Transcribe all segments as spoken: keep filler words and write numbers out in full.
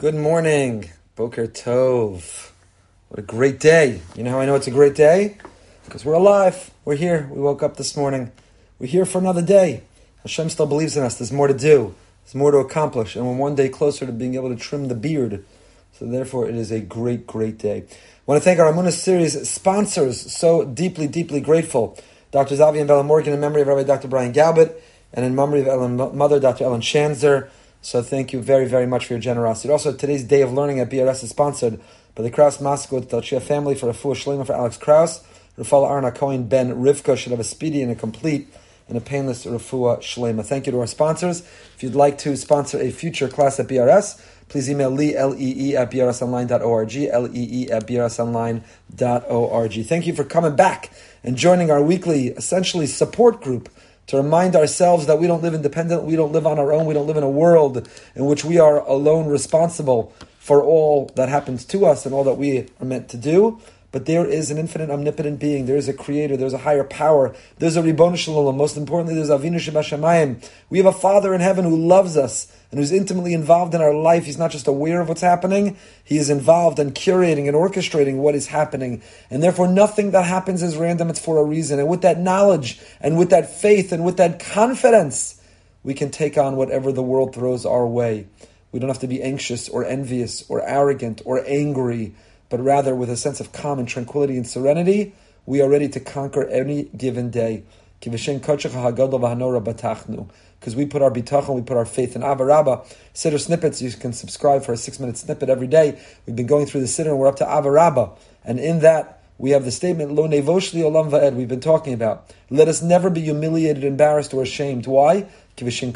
Good morning. Boker Tov. What a great day. You know how I know it's a great day? Because we're alive. We're here. We woke up this morning. We're here for another day. Hashem still believes in us. There's more to do. There's more to accomplish. And we're one day closer to being able to trim the beard. So therefore, it is a great, great day. I want to thank our Amunah series sponsors. So deeply, deeply grateful. Doctor Zavi and Bella Morgan in memory of Rabbi Doctor Brian Galbert. And in memory of Ellen Mother, Doctor Ellen Shanzer. So thank you very, very much for your generosity. Also, today's day of learning at B R S is sponsored by the Kraus Maskut Talchia family for a full shlema for Alex Kraus. Rafal Arna Cohen Ben Rivka should have a speedy and a complete and a painless refuah shlema. Thank you to our sponsors. If you'd like to sponsor a future class at B R S, please email Lee, L E E, at b r s online dot org, L E E at b r s online dot org. Thank you for coming back and joining our weekly, essentially, support group to remind ourselves that we don't live independent, we don't live on our own, we don't live in a world in which we are alone responsible for all that happens to us and all that we are meant to do. But there is an infinite, omnipotent being. There is a creator. There's a higher power. There's a Ribono Shel Olam. Most importantly, there's Avinu Shebashamayim. We have a Father in heaven who loves us and who's intimately involved in our life. He's not just aware of what's happening. He is involved in curating and orchestrating what is happening. And therefore, nothing that happens is random. It's for a reason. And with that knowledge and with that faith and with that confidence, we can take on whatever the world throws our way. We don't have to be anxious or envious or arrogant or angry, but rather with a sense of calm and tranquility and serenity, we are ready to conquer any given day. Because we put our bitachon, we put our faith in Abba Rabba. Siddur snippets, you can subscribe for a six-minute snippet every day. We've been going through the Siddur and we're up to Abba Rabba. And in that, we have the statement, Lo nevosh li olam va'ed, we've been talking about. Let us never be humiliated, embarrassed, or ashamed. Why? When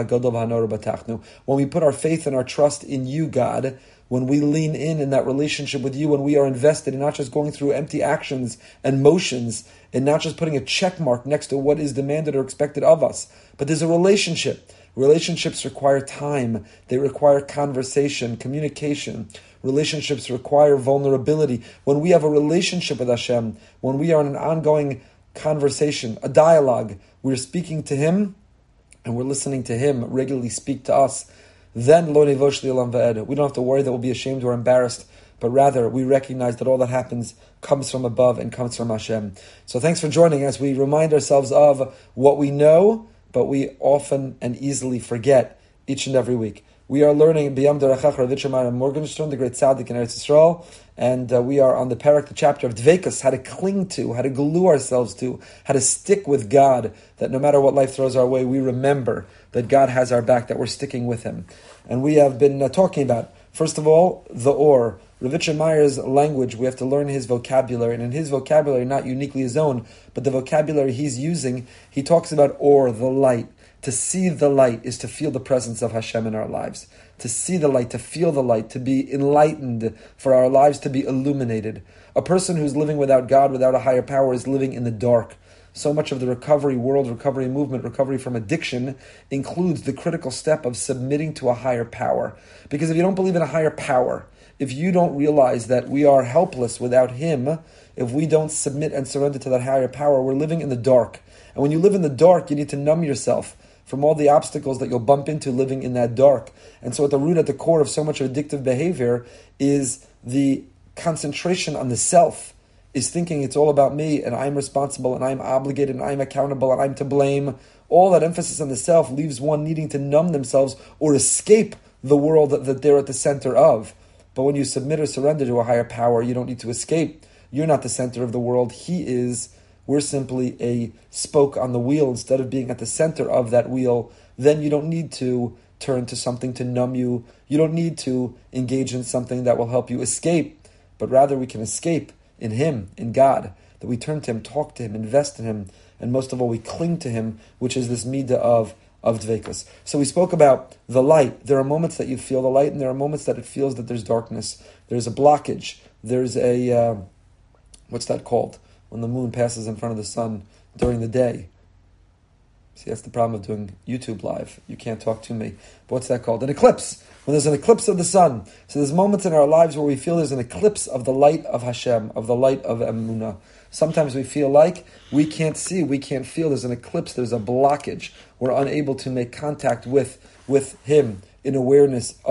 we put our faith and our trust in you, God, when we lean in in that relationship with you, when we are invested in not just going through empty actions and motions, and not just putting a check mark next to what is demanded or expected of us, but there's a relationship. Relationships require time. They require conversation, communication. Relationships require vulnerability. When we have a relationship with Hashem, when we are in an ongoing conversation, a dialogue, we're speaking to Him, and we're listening to Him regularly speak to us, then lo nevosh li olam va'ed. We don't have to worry that we'll be ashamed or embarrassed, but rather we recognize that all that happens comes from above and comes from Hashem. So thanks for joining us. We remind ourselves of what we know, but we often and easily forget each and every week. We are learning B'yam Derachach Rav Yitzchak Morgenstern, the great tzaddik in Eretz Yisrael, and uh, we are on the parak, the chapter of Dveikus, how to cling to, how to glue ourselves to, how to stick with God, that no matter what life throws our way, we remember that God has our back, that we're sticking with Him. And we have been uh, talking about, first of all, the or. Rav Yitzchak Meyer's language, we have to learn his vocabulary, and in his vocabulary, not uniquely his own, but the vocabulary he's using, he talks about or, the light. To see the light is to feel the presence of Hashem in our lives. To see the light, to feel the light, to be enlightened, for our lives to be illuminated. A person who's living without God, without a higher power, is living in the dark. So much of the recovery world, recovery movement, recovery from addiction includes the critical step of submitting to a higher power. Because if you don't believe in a higher power, if you don't realize that we are helpless without Him, if we don't submit and surrender to that higher power, we're living in the dark. And when you live in the dark, you need to numb yourself from all the obstacles that you'll bump into living in that dark. And so at the root, at the core of so much of addictive behavior is the concentration on the self, is thinking it's all about me, and I'm responsible, and I'm obligated, and I'm accountable, and I'm to blame. All that emphasis on the self leaves one needing to numb themselves or escape the world that, that they're at the center of. But when you submit or surrender to a higher power, you don't need to escape. You're not the center of the world. He is. We're simply a spoke on the wheel instead of being at the center of that wheel. Then you don't need to turn to something to numb you. You don't need to engage in something that will help you escape, but rather we can escape in Him, in God, that we turn to Him, talk to Him, invest in Him, and most of all we cling to Him, which is this midah of, of dveikus. So we spoke about the light. There are moments that you feel the light, and there are moments that it feels that there's darkness. There's a blockage. There's a, uh, what's that called? When the moon passes in front of the sun during the day. See, that's the problem of doing YouTube live. You can't talk to me. But what's that called? An eclipse. When there's an eclipse of the sun. So there's moments in our lives where we feel there's an eclipse of the light of Hashem, of the light of Emunah. Sometimes we feel like we can't see, we can't feel. There's an eclipse, there's a blockage. We're unable to make contact with, with Him in awareness of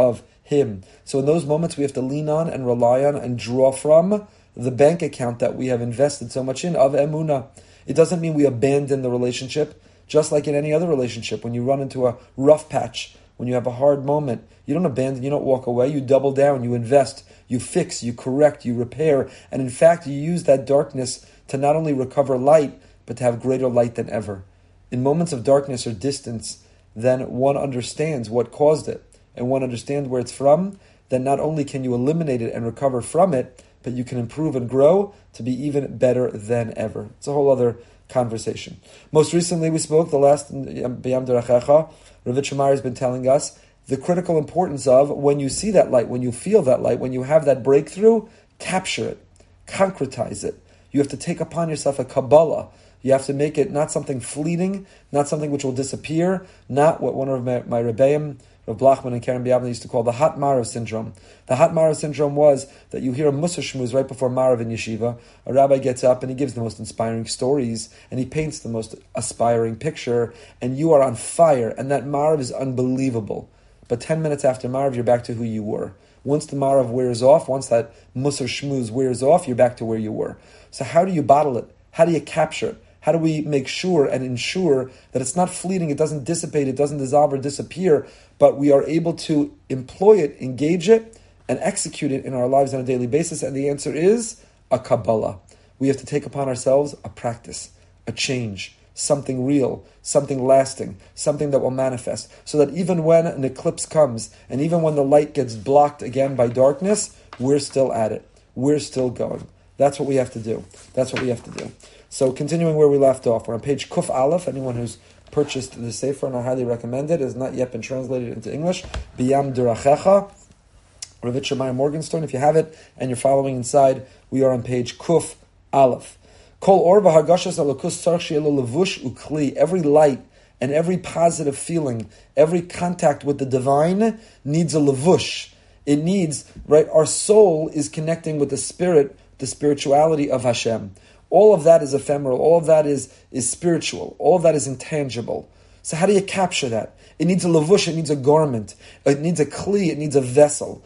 Him. So in those moments we have to lean on and rely on and draw from the bank account that we have invested so much in, of emunah. It doesn't mean we abandon the relationship, just like in any other relationship. When you run into a rough patch, when you have a hard moment, you don't abandon, you don't walk away, you double down, you invest, you fix, you correct, you repair, and in fact you use that darkness to not only recover light, but to have greater light than ever. In moments of darkness or distance, then one understands what caused it, and one understands where it's from, then not only can you eliminate it and recover from it, but you can improve and grow to be even better than ever. It's a whole other conversation. Most recently we spoke, the last B'yam Derachecha, Ravitch Shamar has been telling us the critical importance of when you see that light, when you feel that light, when you have that breakthrough, capture it, concretize it. You have to take upon yourself a Kabbalah. You have to make it not something fleeting, not something which will disappear, not what one of my, my Rebbeim, Rav Blachman and Karen Biavna used to call the hot Marav syndrome. The hot Marav syndrome was that you hear a Mussar Shmuz right before Marav in yeshiva. A rabbi gets up and he gives the most inspiring stories and he paints the most aspiring picture and you are on fire and that Marav is unbelievable. But ten minutes after Marav, you're back to who you were. Once the Marav wears off, once that Mussar Shmuz wears off, you're back to where you were. So how do you bottle it? How do you capture it? How do we make sure and ensure that it's not fleeting, it doesn't dissipate, it doesn't dissolve or disappear, but we are able to employ it, engage it, and execute it in our lives on a daily basis? And the answer is a Kabbalah. We have to take upon ourselves a practice, a change, something real, something lasting, something that will manifest, so that even when an eclipse comes, and even when the light gets blocked again by darkness, we're still at it. We're still going. That's what we have to do. That's what we have to do. So continuing where we left off, we're on page Kuf Aleph. Anyone who's purchased the Sefer, and I highly recommend it, it has not yet been translated into English. B'yam Derachecha, Ravitch Shamar Morgenstern. If you have it and you're following inside, we are on page Kuf Aleph. Kol or v'hargashas alakus tzarich she'elo levush ukli. Every light and every positive feeling, every contact with the divine needs a levush. It needs, right, our soul is connecting with the spirit, the spirituality of Hashem. All of that is ephemeral. All of that is, is spiritual. All of that is intangible. So how do you capture that? It needs a lavush. It needs a garment. It needs a kli. It needs a vessel.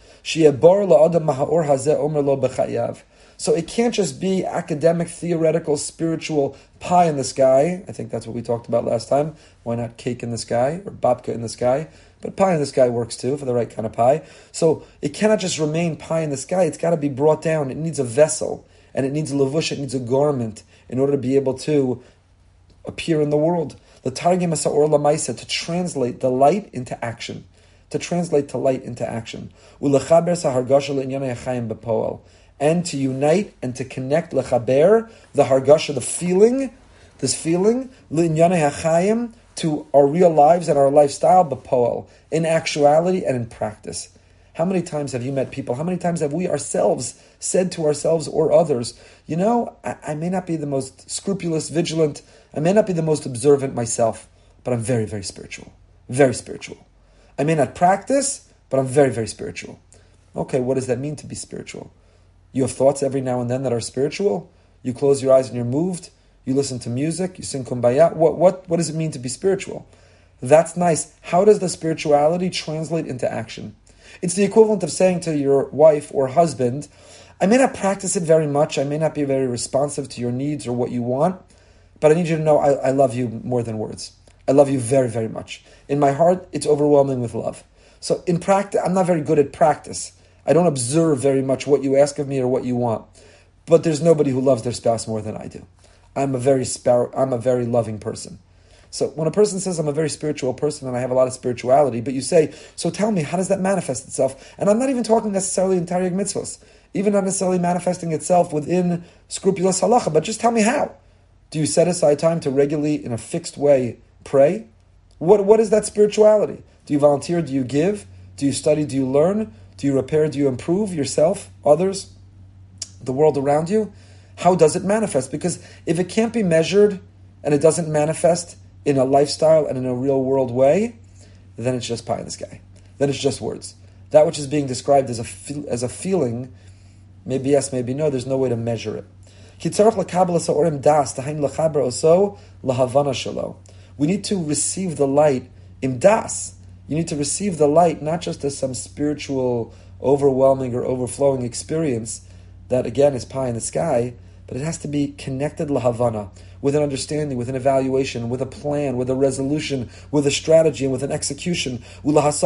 So it can't just be academic, theoretical, spiritual pie in the sky. I think that's what we talked about last time. Why not cake in the sky or babka in the sky? But pie in the sky works too for the right kind of pie. So it cannot just remain pie in the sky. It's got to be brought down. It needs a vessel. And it needs a levush, it needs a garment in order to be able to appear in the world. The Targim Asa'or Lamaisa, to translate the light into action. To translate the light into action. And to unite and to connect lechaber, the hargasha, the feeling, this feeling, to our real lives and our lifestyle, b'poel, in actuality and in practice. How many times have you met people? How many times have we ourselves said to ourselves or others, you know, I, I may not be the most scrupulous, vigilant, I may not be the most observant myself, but I'm very, very spiritual. Very spiritual. I may not practice, but I'm very, very spiritual. Okay, what does that mean to be spiritual? You have thoughts every now and then that are spiritual? You close your eyes and you're moved? You listen to music? You sing Kumbaya? What, what, what does it mean to be spiritual? That's nice. How does the spirituality translate into action? It's the equivalent of saying to your wife or husband, I may not practice it very much, I may not be very responsive to your needs or what you want, but I need you to know I, I love you more than words. I love you very, very much. In my heart, it's overwhelming with love. So in practice, I'm not very good at practice. I don't observe very much what you ask of me or what you want. But there's nobody who loves their spouse more than I do. I'm a very spar- I'm a very loving person. So when a person says, I'm a very spiritual person and I have a lot of spirituality, but you say, so tell me, how does that manifest itself? And I'm not even talking necessarily in Taryag mitzvahs, even not necessarily manifesting itself within scrupulous halacha, but just tell me how. Do you set aside time to regularly, in a fixed way, pray? What What is that spirituality? Do you volunteer? Do you give? Do you study? Do you learn? Do you repair? Do you improve yourself, others, the world around you? How does it manifest? Because if it can't be measured and it doesn't manifest in a lifestyle and in a real world way, then it's just pie in the sky. Then it's just words. That which is being described as a fe- as a feeling, maybe yes, maybe no, there's no way to measure it. We need to receive the light im das, You need to receive the light not just as some spiritual, overwhelming or overflowing experience that, again, is pie in the sky, but it has to be connected lahavana, with an understanding, with an evaluation, with a plan, with a resolution, with a strategy, and with an execution. And with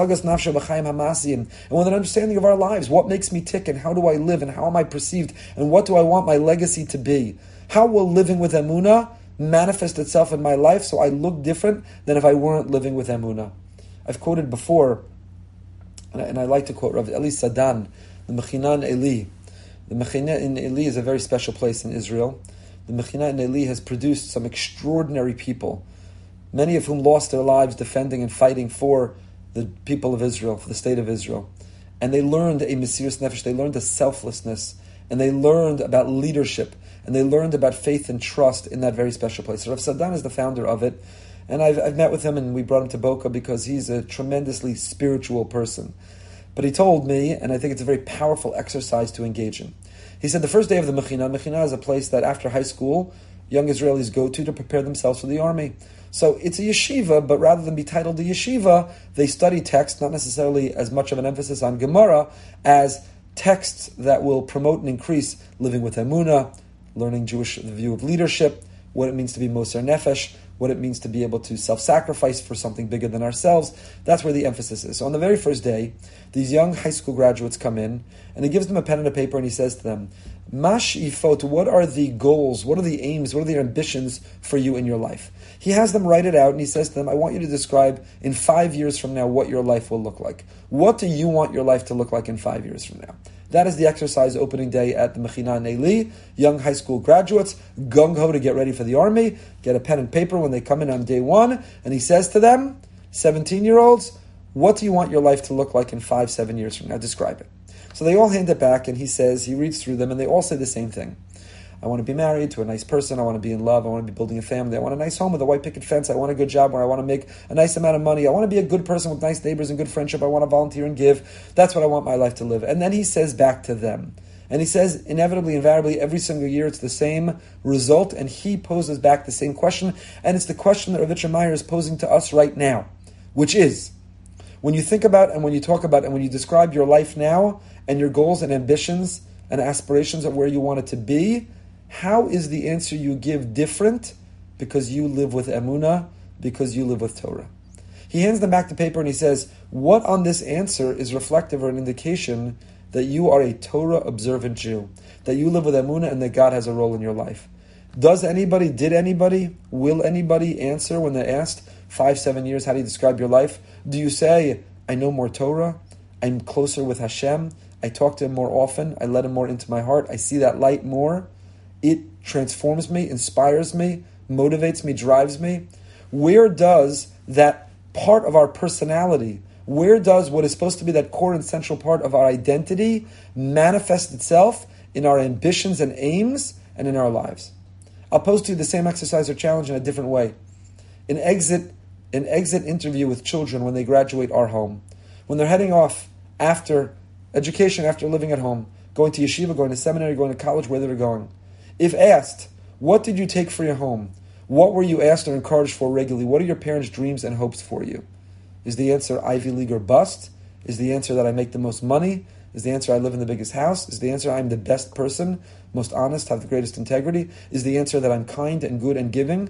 an understanding of our lives. What makes me tick, and how do I live, and how am I perceived, and what do I want my legacy to be? How will living with emunah manifest itself in my life so I look different than if I weren't living with emunah? I've quoted before, and I, and I like to quote Rav Eli Sadan, the Mechina in Eli. The Mechina in Eli is a very special place in Israel. The Mechina in Eli has produced some extraordinary people, many of whom lost their lives defending and fighting for the people of Israel, for the state of Israel. And they learned a Mesiras Nefesh, they learned a selflessness, and they learned about leadership, and they learned about faith and trust in that very special place. So Rav Sadan is the founder of it, and I've, I've met with him, and we brought him to Boca because he's a tremendously spiritual person. But he told me, and I think it's a very powerful exercise to engage in. He said the first day of the Mechina, Mechina is a place that after high school, young Israelis go to to prepare themselves for the army. So it's a yeshiva, but rather than be titled a yeshiva, they study text, not necessarily as much of an emphasis on Gemara, as texts that will promote and increase living with emunah, learning Jewish the view of leadership, what it means to be Moser Nefesh, what it means to be able to self-sacrifice for something bigger than ourselves. That's where the emphasis is. So on the very first day, these young high school graduates come in, and he gives them a pen and a paper, and he says to them, Mash ifot, what are the goals, what are the aims, what are the ambitions for you in your life? He has them write it out, and he says to them, I want you to describe in five years from now what your life will look like. What do you want your life to look like in five years from now? That is the exercise opening day at the Mechina in Eli. Young high school graduates, gung-ho to get ready for the army, get a pen and paper when they come in on day one, and he says to them, seventeen-year-olds, what do you want your life to look like in five, seven years from now? Describe it. So they all hand it back, and he says, he reads through them, and they all say the same thing. I want to be married to a nice person. I want to be in love. I want to be building a family. I want a nice home with a white picket fence. I want a good job where I want to make a nice amount of money. I want to be a good person with nice neighbors and good friendship. I want to volunteer and give. That's what I want my life to live. And then he says back to them. And he says, inevitably, invariably, every single year it's the same result. And he poses back the same question. And it's the question that Rav Yitzchak Meyer is posing to us right now, which is, when you think about and when you talk about and when you describe your life now and your goals and ambitions and aspirations of where you want it to be, how is the answer you give different because you live with emunah, because you live with Torah? He hands them back the paper and he says, what on this answer is reflective or an indication that you are a Torah-observant Jew, that you live with emunah and that God has a role in your life? Does anybody, did anybody, will anybody answer when they're asked, five, seven years, how do you describe your life? Do you say, I know more Torah, I'm closer with Hashem, I talk to Him more often, I let Him more into my heart, I see that light more, it transforms me, inspires me, motivates me, drives me? Where does that part of our personality, where does what is supposed to be that core and central part of our identity manifest itself in our ambitions and aims and in our lives? I'll pose to you the same exercise or challenge in a different way. An exit, an exit interview with children when they graduate our home. When they're heading off after education, after living at home, going to yeshiva, going to seminary, going to college, where they're going. If asked, what did you take for your home? What were you asked or encouraged for regularly? What are your parents' dreams and hopes for you? Is the answer Ivy League or bust? Is the answer that I make the most money? Is the answer I live in the biggest house? Is the answer I'm the best person, most honest, have the greatest integrity? Is the answer that I'm kind and good and giving?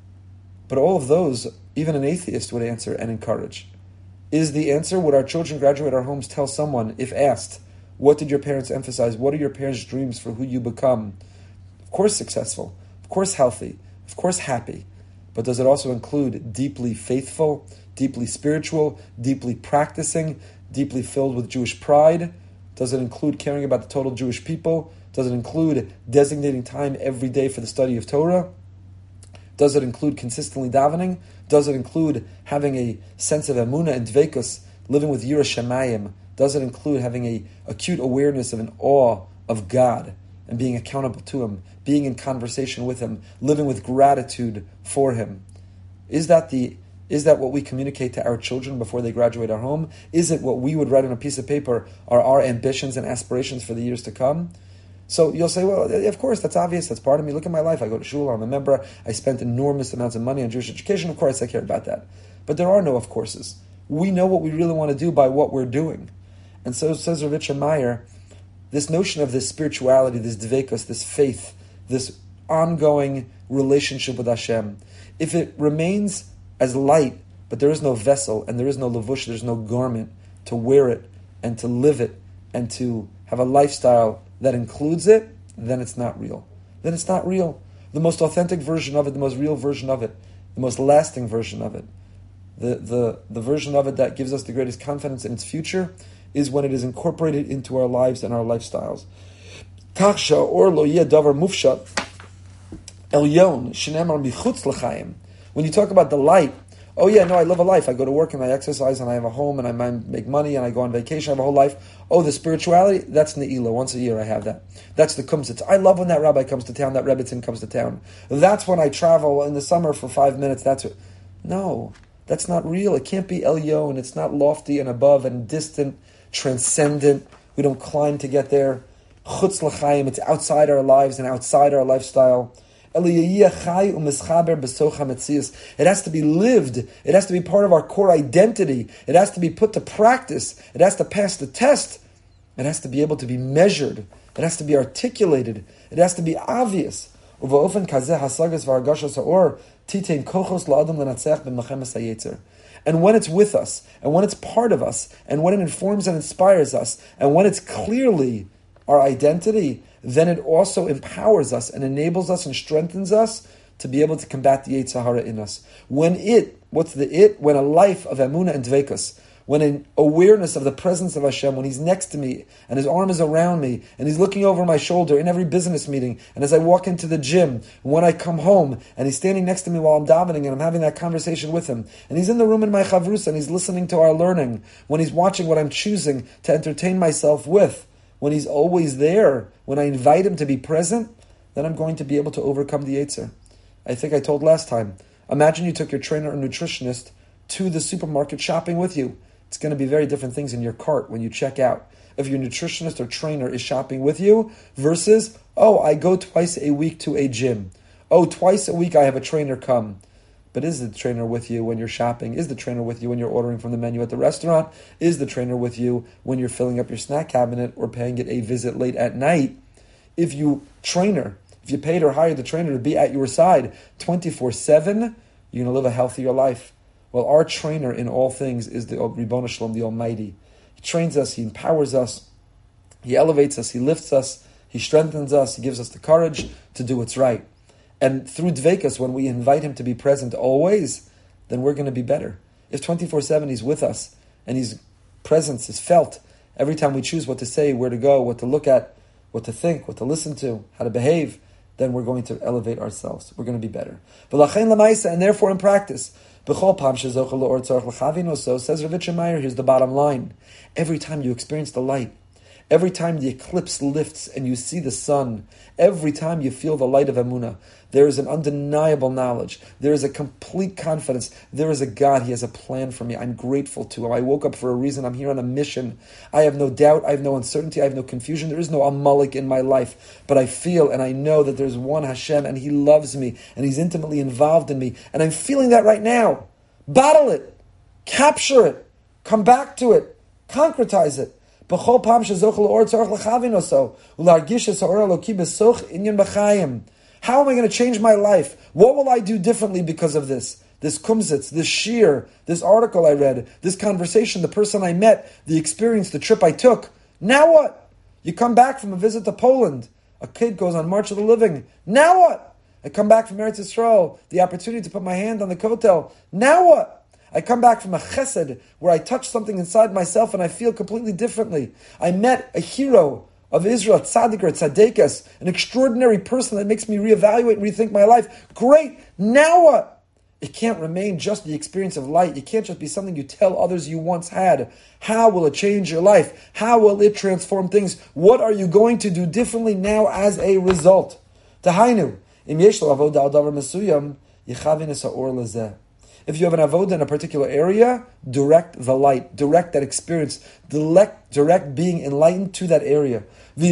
But all of those, even an atheist would answer and encourage. Is the answer, would our children graduate our homes tell someone, if asked, what did your parents emphasize? What are your parents' dreams for who you become? Of course successful, of course healthy, of course happy. But does it also include deeply faithful, deeply spiritual, deeply practicing, deeply filled with Jewish pride? Does it include caring about the total Jewish people? Does it include designating time every day for the study of Torah? Does it include consistently davening? Does it include having a sense of emunah and dveikus, living with Yira Shemayim? Does it include having a acute awareness of an awe of God and being accountable to Him, being in conversation with Him, living with gratitude for Him? Is that the Is that what we communicate to our children before they graduate our home? Is it what we would write on a piece of paper are our ambitions and aspirations for the years to come? So you'll say, well, of course, that's obvious. That's part of me. Look at my life. I go to shul. I'm a member. I spent enormous amounts of money on Jewish education. Of course, I care about that. But there are no of courses. We know what we really want to do by what we're doing. And so says Rav Yitzchak Meyer, this notion of this spirituality, this dveikus, this faith, this ongoing relationship with Hashem, if it remains as light, but there is no vessel, and there is no levush, there's no garment to wear it, and to live it, and to have a lifestyle that includes it, then it's not real. Then it's not real. The most authentic version of it, the most real version of it, the most lasting version of it, the, the, the version of it that gives us the greatest confidence in its future, is when it is incorporated into our lives and our lifestyles. When you talk about the light, oh yeah, no, I live a life. I go to work and I exercise and I have a home and I make money and I go on vacation. I have a whole life. Oh, the spirituality, that's Ne'ilah. Once a year I have that. That's the Kumsitz. I love when that rabbi comes to town, that Rebbitzin comes to town. That's when I travel in the summer for five minutes. That's it. No, that's not real. It can't be Elyon. It's not lofty and above and distant, transcendent. We don't climb to get there. Chutz l'chaim. It's outside our lives and outside our lifestyle. It has to be lived. It has to be part of our core identity. It has to be put to practice. It has to pass the test. It has to be able to be measured. It has to be articulated. It has to be obvious. And when it's with us, and when it's part of us, and when it informs and inspires us, and when it's clearly our identity, then it also empowers us and enables us and strengthens us to be able to combat the Yetzer Hara in us. When it, what's the it? When a life of Emunah and Dveikus, when an awareness of the presence of Hashem, when He's next to me, and His arm is around me, and He's looking over my shoulder in every business meeting, and as I walk into the gym, and when I come home, and He's standing next to me while I'm davening, and I'm having that conversation with Him, and He's in the room in my chavrusa, and He's listening to our learning, when He's watching what I'm choosing to entertain myself with, when He's always there, when I invite Him to be present, then I'm going to be able to overcome the Yetzer. I think I told last time, imagine you took your trainer or nutritionist to the supermarket shopping with you. It's going to be very different things in your cart when you check out. If your nutritionist or trainer is shopping with you versus, oh, I go twice a week to a gym. Oh, twice a week I have a trainer come. But is the trainer with you when you're shopping? Is the trainer with you when you're ordering from the menu at the restaurant? Is the trainer with you when you're filling up your snack cabinet or paying it a visit late at night? If you trainer, if you paid or hired the trainer to be at your side twenty-four seven, you're going to live a healthier life. Well, our trainer in all things is the Ribono Shalom, the Almighty. He trains us, He empowers us, He elevates us, He lifts us, He strengthens us, He gives us the courage to do what's right. And through Dveikus, when we invite Him to be present always, then we're going to be better. If twenty-four seven He's with us, and His presence is felt every time we choose what to say, where to go, what to look at, what to think, what to listen to, how to behave, then we're going to elevate ourselves. We're going to be better. And therefore in practice, says Rav Yitzchak Meyer, here's the bottom line. Every time you experience the light, every time the eclipse lifts and you see the sun, every time you feel the light of Emunah, there is an undeniable knowledge. There is a complete confidence. There is a God. He has a plan for me. I'm grateful to Him. I woke up for a reason. I'm here on a mission. I have no doubt. I have no uncertainty. I have no confusion. There is no Amalek in my life. But I feel and I know that there's one Hashem and He loves me and He's intimately involved in me. And I'm feeling that right now. Bottle it. Capture it. Come back to it. Concretize it. How am I going to change my life? What will I do differently because of this? This kumsitz, this shir, this article I read, this conversation, the person I met, the experience, the trip I took. Now what? You come back from a visit to Poland. A kid goes on March of the Living. Now what? I come back from Eretz Yisrael, the opportunity to put my hand on the kotel. Now what? I come back from a chesed where I touch something inside myself and I feel completely differently. I met a hero of Israel, tzaddik or tzaddikas, an extraordinary person that makes me reevaluate and rethink my life. Great. Now what? It can't remain just the experience of light. It can't just be something you tell others you once had. How will it change your life? How will it transform things? What are you going to do differently now as a result? Tahainu, im yesh lo avoda al davar mesuyam, yichavin es ha'or lezeh. If you have an avodah in a particular area, direct the light, direct that experience, direct, direct being enlightened to that area.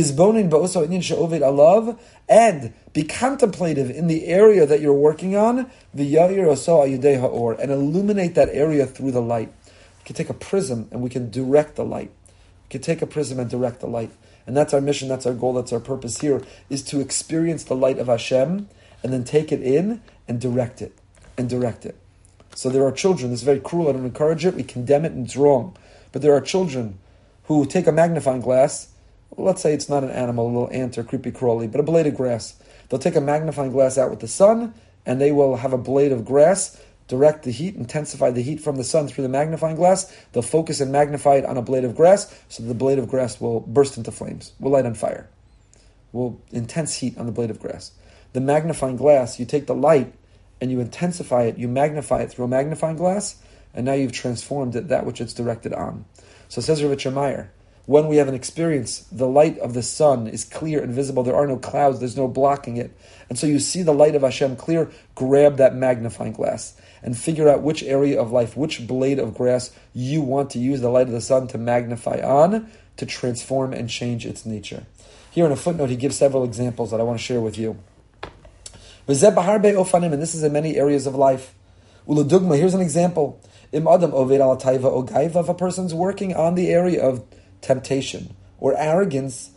And be contemplative in the area that you're working on, and illuminate that area through the light. can take a prism and we can direct the light. We can take a prism and direct the light. And that's our mission, that's our goal, that's our purpose here, is to experience the light of Hashem and then take it in and direct it. And direct it. So there are children, this is very cruel, I don't encourage it, we condemn it and it's wrong. But there are children who take a magnifying glass, let's say it's not an animal, a little ant or creepy crawly, but a blade of grass. They'll take a magnifying glass out with the sun and they will have a blade of grass, direct the heat, intensify the heat from the sun through the magnifying glass. They'll focus and magnify it on a blade of grass, so the blade of grass will burst into flames, will light on fire, will intense heat on the blade of grass. The magnifying glass, you take the light and you intensify it, you magnify it through a magnifying glass, and now you've transformed it, that which it's directed on. So says Rav Meir, when we have an experience, the light of the sun is clear and visible, there are no clouds, there's no blocking it, and so you see the light of Hashem clear, grab that magnifying glass and figure out which area of life, which blade of grass you want to use the light of the sun to magnify on, to transform and change its nature. Here in a footnote, he gives several examples that I want to share with you. And this is in many areas of life. Here's an example. If a person's working on the area of temptation or arrogance,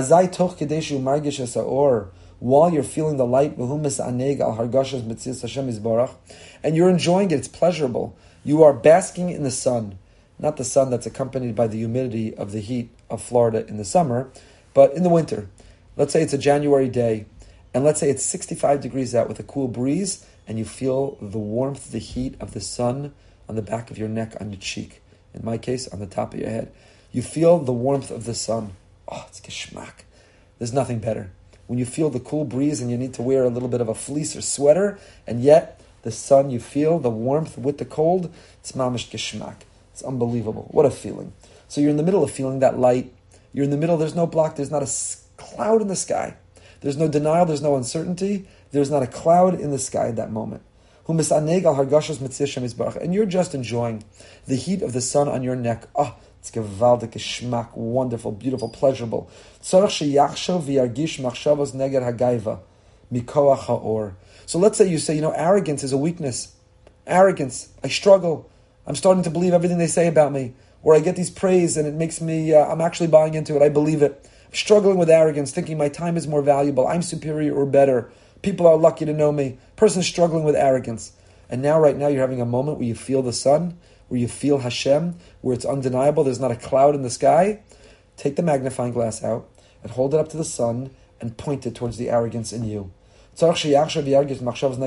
or while you're feeling the light, and you're enjoying it, it's pleasurable. You are basking in the sun, not the sun that's accompanied by the humidity of the heat of Florida in the summer, but in the winter. Let's say it's a January day, and let's say it's sixty-five degrees out with a cool breeze, and you feel the warmth, the heat of the sun on the back of your neck, on your cheek. In my case, on the top of your head. You feel the warmth of the sun. Oh, it's geschmack. There's nothing better. When you feel the cool breeze and you need to wear a little bit of a fleece or sweater, and yet the sun, you feel the warmth with the cold, it's mamish geschmack. It's unbelievable. What a feeling. So you're in the middle of feeling that light. You're in the middle, there's no block, there's not a cloud in the sky. There's no denial, there's no uncertainty. There's not a cloud in the sky at that moment. And you're just enjoying the heat of the sun on your neck. Ah, it's gewaldig, geschmack, wonderful, beautiful, pleasurable. So let's say you say, you know, arrogance is a weakness. Arrogance, I struggle. I'm starting to believe everything they say about me. Or I get these praise and it makes me, uh, I'm actually buying into it, I believe it. I'm struggling with arrogance, thinking my time is more valuable, I'm superior or better. People are lucky to know me. Person's struggling with arrogance. And now, right now, you're having a moment where you feel the sun, where you feel Hashem, where it's undeniable, there's not a cloud in the sky. Take the magnifying glass out and hold it up to the sun and point it towards the arrogance in you. In that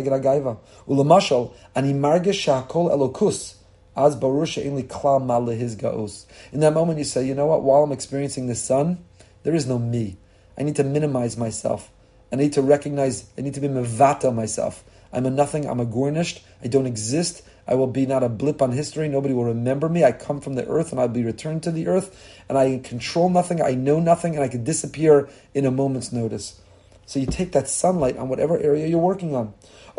moment you say, you know what, while I'm experiencing the sun, there is no me. I need to minimize myself. I need to recognize, I need to be mevata myself. I'm a nothing, I'm a gornished, I don't exist, I will be not a blip on history, nobody will remember me, I come from the earth and I'll be returned to the earth, and I control nothing, I know nothing, and I can disappear in a moment's notice. So you take that sunlight on whatever area you're working on.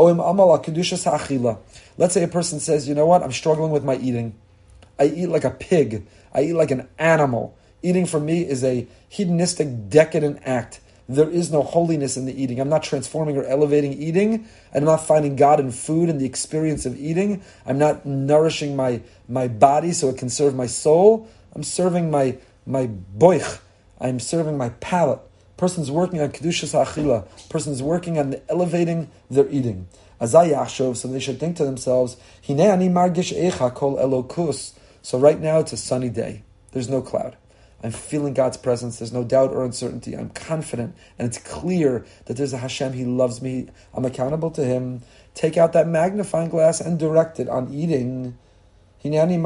Let's say a person says, you know what, I'm struggling with my eating. I eat like a pig, I eat like an animal. Eating for me is a hedonistic, decadent act. There is no holiness in the eating. I'm not transforming or elevating eating. I'm not finding God in food and the experience of eating. I'm not nourishing my, my body so it can serve my soul. I'm serving my my boich. I'm serving my palate. Person's working on kedushas ha'achila. Person's working on elevating their eating. Azay yachshov, so they should think to themselves, Hinei ani margish eicha kol elokus. So right now it's a sunny day. There's no cloud. I'm feeling God's presence. There's no doubt or uncertainty. I'm confident, and it's clear that there's a Hashem. He loves me. I'm accountable to Him. Take out that magnifying glass and direct it on eating. I'm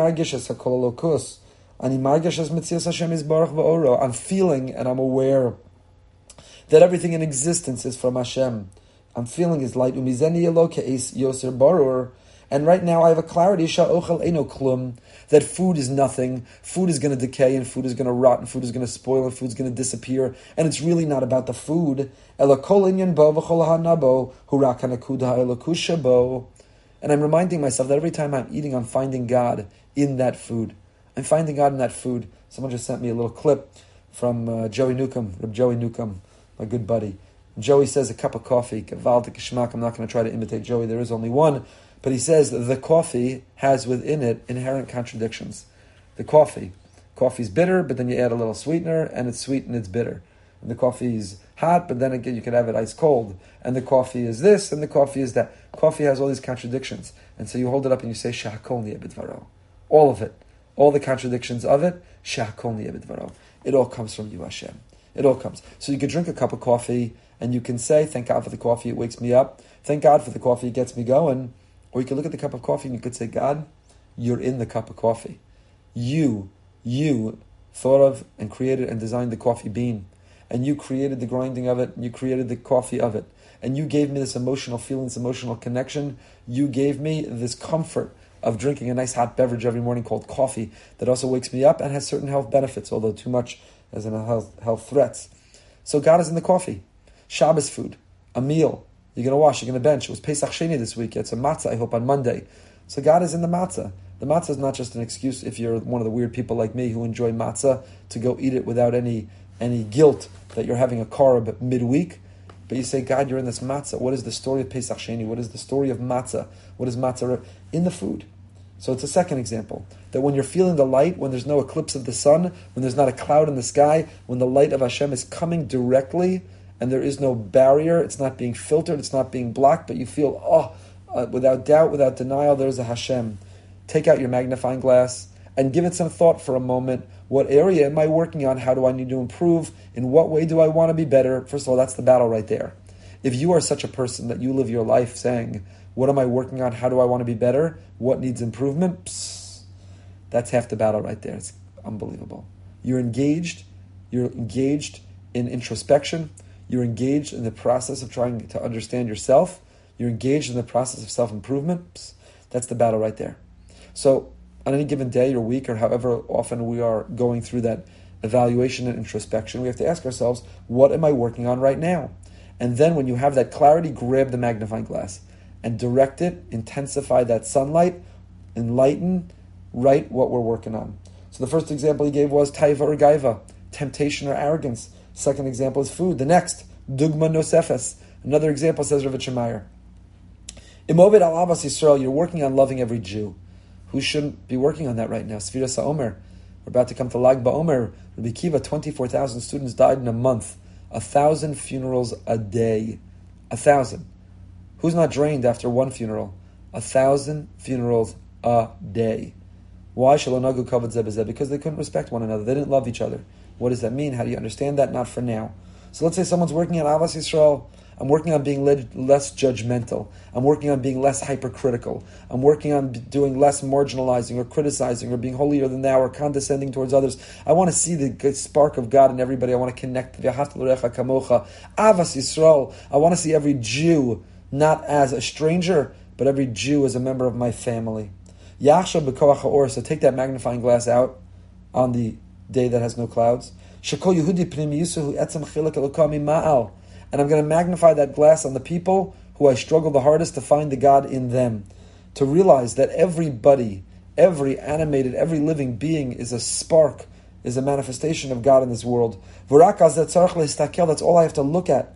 feeling and I'm aware that everything in existence is from Hashem. I'm feeling His light. And right now I have a clarity that food is nothing, food is going to decay, and food is going to rot, and food is going to spoil, and food is going to disappear. And it's really not about the food. And I'm reminding myself that every time I'm eating, I'm finding God in that food. I'm finding God in that food. Someone just sent me a little clip from uh, Joey Newcomb, Reb Joey Newcomb, my good buddy. Joey says a cup of coffee, gavaldik geschmack. I'm not going to try to imitate Joey, there is only one. But he says the coffee has within it inherent contradictions. the coffee. Coffee's bitter, but then you add a little sweetener, and it's sweet and it's bitter. And the coffee is hot, but then again you can have it ice cold. And the coffee is this, and the coffee is that. Coffee has all these contradictions. And so you hold it up and you say, Shehakol niyeh b'dvaro. All of it. All the contradictions of it, Shehakol niyeh b'dvaro. It all comes from you, Hashem. It all comes. So you could drink a cup of coffee, and you can say, thank God for the coffee, it wakes me up. Thank God for the coffee, it gets me going. Or you could look at the cup of coffee and you could say, God, you're in the cup of coffee. You, you thought of and created and designed the coffee bean. And you created the grinding of it, and you created the coffee of it. And you gave me this emotional feeling, this emotional connection. You gave me this comfort of drinking a nice hot beverage every morning called coffee that also wakes me up and has certain health benefits, although too much has an health, health threats. So God is in the coffee. Shabbos food, a meal. You're going to wash, you're going to bench. It was Pesach Sheni this week. It's a matzah, I hope, on Monday. So God is in the matzah. The matzah is not just an excuse if you're one of the weird people like me who enjoy matzah to go eat it without any any guilt that you're having a carb midweek. But you say, God, you're in this matzah. What is the story of Pesach Sheni? What is the story of matzah? What is matzah? In the food. So it's a second example. That when you're feeling the light, when there's no eclipse of the sun, when there's not a cloud in the sky, when the light of Hashem is coming directly and there is no barrier, it's not being filtered, it's not being blocked, but you feel, oh, uh, without doubt, without denial, there's a Hashem. Take out your magnifying glass and give it some thought for a moment. What area am I working on? How do I need to improve? In what way do I want to be better? First of all, that's the battle right there. If you are such a person that you live your life saying, what am I working on? How do I want to be better? What needs improvement? Psst, that's half the battle right there. It's unbelievable. You're engaged. You're engaged in introspection. You're engaged in the process of trying to understand yourself. You're engaged in the process of self-improvement. Psst, that's the battle right there. So on any given day or week or however often we are going through that evaluation and introspection, we have to ask ourselves, what am I working on right now? And then when you have that clarity, grab the magnifying glass and direct it, intensify that sunlight, enlighten, write what we're working on. So the first example he gave was taiva or gaiva, temptation or arrogance. Second example is food. The next, dugma nosefes. Another example, says Rav Shemayr, Imovid al Ahavas Yisrael, you're working on loving every Jew. Who shouldn't be working on that right now? Sfiras HaOmer. We're about to come to Lag BaOmer. Rabbi Kiva, twenty-four thousand students died in a month. A thousand funerals a day. A thousand. Who's not drained after one funeral? A thousand funerals a day. Why? Shalonagu kavod zeh b'zeh. Because they couldn't respect one another. They didn't love each other. What does that mean? How do you understand that? Not for now. So let's say someone's working on Ahavas Yisrael. I'm working on being less judgmental. I'm working on being less hypercritical. I'm working on doing less marginalizing or criticizing or being holier than thou or condescending towards others. I want to see the good spark of God in everybody. I want to connect. Ahavas Yisrael. I want to see every Jew not as a stranger, but every Jew as a member of my family. Yachshav b'koach ha'or. So take that magnifying glass out on the day that has no clouds. Shekol Yehudi pnim yisuhu etzem chilek elokah mima'al. And I'm going to magnify that glass on the people who I struggle the hardest to find the God in them. To realize that everybody, every animated, every living being is a spark, is a manifestation of God in this world. That's all I have to look at.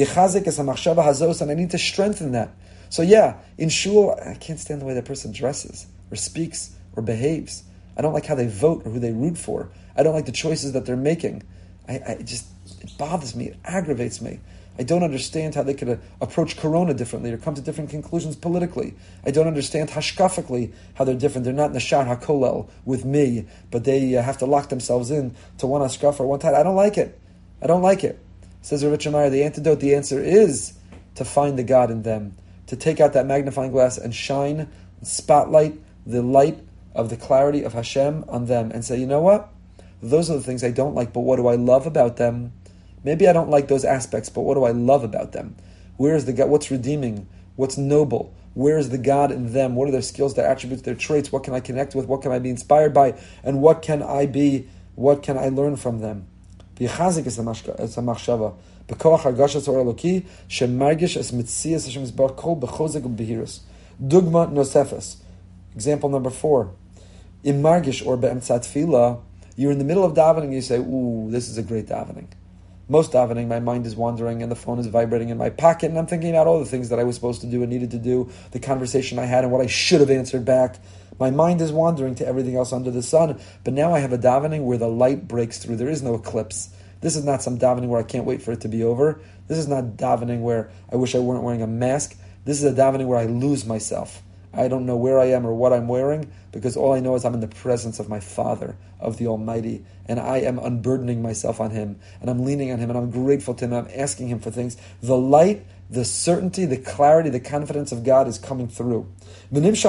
And I need to strengthen that. So yeah, in shul, I can't stand the way that person dresses, or speaks, or behaves. I don't like how they vote or who they root for. I don't like the choices that they're making. I, I just, it bothers me, it aggravates me. I don't understand how they could uh, approach Corona differently or come to different conclusions politically. I don't understand hashkafically how they're different. They're not in the Shar HaKolel with me, but they uh, have to lock themselves in to one hashkaf or one tide. I don't like it. I don't like it. Says Rav Shemayr, the antidote, the answer is to find the God in them, to take out that magnifying glass and shine, and spotlight the light of the clarity of Hashem on them and say, you know what? Those are the things I don't like, but what do I love about them? Maybe I don't like those aspects, but what do I love about them? Where is the God? What's redeeming? What's noble? Where is the God in them? What are their skills, their attributes, their traits? What can I connect with? What can I be inspired by? And what can I be? What can I learn from them? V'yichazik es hamachshava b'koach hargashas or eloki shemargish es mitzias Hashem yisbarach kol b'chozek u'b'behirus. Dugma nosefes. Example number four. In margish or be'emtzat tefillah, you're in the middle of davening and you say, ooh, this is a great davening. Most davening, my mind is wandering and the phone is vibrating in my pocket and I'm thinking about all the things that I was supposed to do and needed to do, the conversation I had and what I should have answered back. My mind is wandering to everything else under the sun, but now I have a davening where the light breaks through. There is no eclipse. This is not some davening where I can't wait for it to be over. This is not davening where I wish I weren't wearing a mask. This is a davening where I lose myself. I don't know where I am or what I'm wearing, because all I know is I'm in the presence of my Father, of the Almighty, and I am unburdening myself on Him, and I'm leaning on Him, and I'm grateful to Him, and I'm asking Him for things. The light, the certainty, the clarity, the confidence of God is coming through. And it's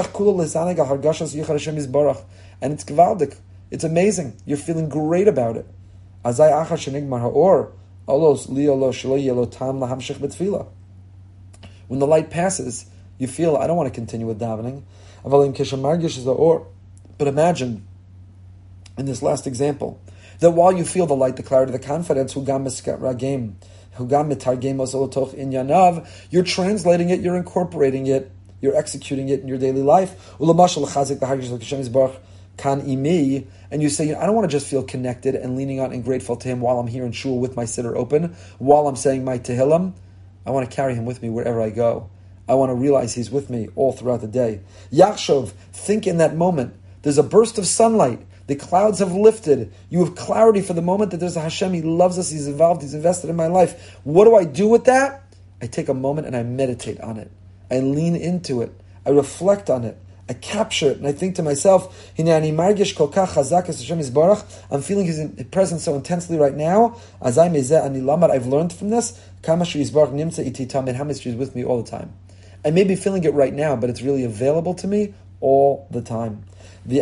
gewaldig. It's amazing. You're feeling great about it. When the light passes, you feel, I don't want to continue with davening. But imagine, in this last example, that while you feel the light, the clarity, the confidence, you're translating it, you're incorporating it, you're executing it in your daily life. And you say, I don't want to just feel connected and leaning on and grateful to Him while I'm here in shul with my siddur open, while I'm saying my tehillim. I want to carry Him with me wherever I go. I want to realize He's with me all throughout the day. Yachshov, think in that moment. There's a burst of sunlight. The clouds have lifted. You have clarity for the moment that there's a Hashem. He loves us. He's involved. He's invested in my life. What do I do with that? I take a moment and I meditate on it. I lean into it. I reflect on it. I capture it and I think to myself, I'm feeling His presence so intensely right now. I've learned from this. How much He is with me all the time. I may be feeling it right now, but it's really available to me all the time. Through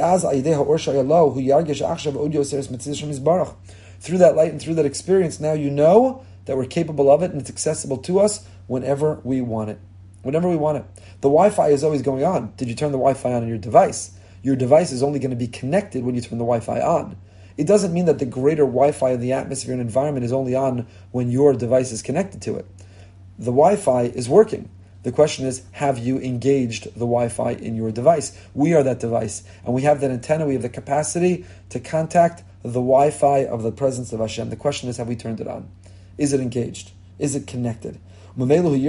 that light and through that experience, now you know that we're capable of it and it's accessible to us whenever we want it. Whenever we want it. The Wi-Fi is always going on. Did you turn the Wi-Fi on in your device? Your device is only going to be connected when you turn the Wi-Fi on. It doesn't mean that the greater Wi-Fi of the atmosphere and environment is only on when your device is connected to it. The Wi-Fi is working. The question is, have you engaged the Wi-Fi in your device? We are that device, and we have that antenna, we have the capacity to contact the Wi-Fi of the presence of Hashem. The question is, have we turned it on? Is it engaged? Is it connected? So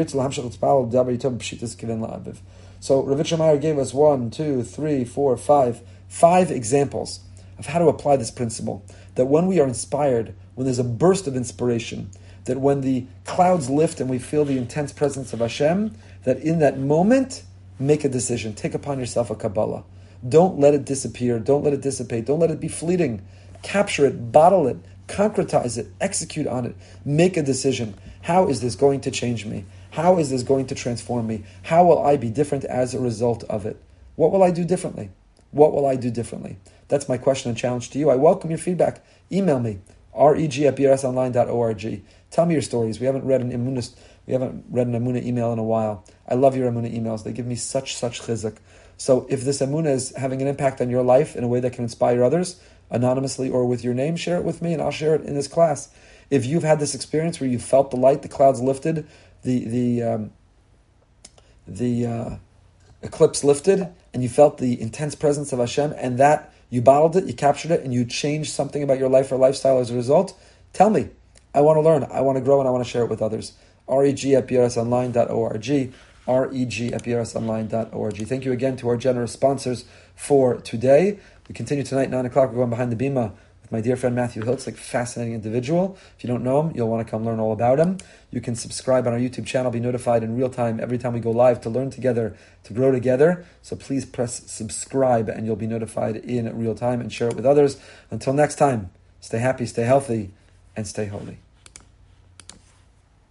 Ravitcher Meyer gave us one, two, three, four, five, five examples of how to apply this principle. That when we are inspired, when there's a burst of inspiration, that when the clouds lift and we feel the intense presence of Hashem, that in that moment, make a decision. Take upon yourself a Kabbalah. Don't let it disappear. Don't let it dissipate. Don't let it be fleeting. Capture it, bottle it, concretize it, execute on it. Make a decision. How is this going to change me? How is this going to transform me? How will I be different as a result of it? What will I do differently? What will I do differently? That's my question and challenge to you. I welcome your feedback. Email me, reg at b r s online dot org. Tell me your stories. We haven't read an Emunah, we haven't read an Emunah email in a while. I love your Emunah emails. They give me such, such chizuk. So if this Emunah is having an impact on your life in a way that can inspire others, anonymously or with your name, share it with me and I'll share it in this class. If you've had this experience where you felt the light, the clouds lifted, the the um, the uh, eclipse lifted, and you felt the intense presence of Hashem, and that you bottled it, you captured it, and you changed something about your life or lifestyle as a result, tell me. I want to learn, I want to grow, and I want to share it with others. reg at b r s online dot org. reg at b r s online dot org. Thank you again to our generous sponsors for today. We continue tonight, nine o'clock. We're going behind the bima with my dear friend Matthew Hiltzik, fascinating individual. If you don't know him, you'll want to come learn all about him. You can subscribe on our YouTube channel, be notified in real time every time we go live to learn together, to grow together. So please press subscribe and you'll be notified in real time and share it with others. Until next time, stay happy, stay healthy, and stay holy.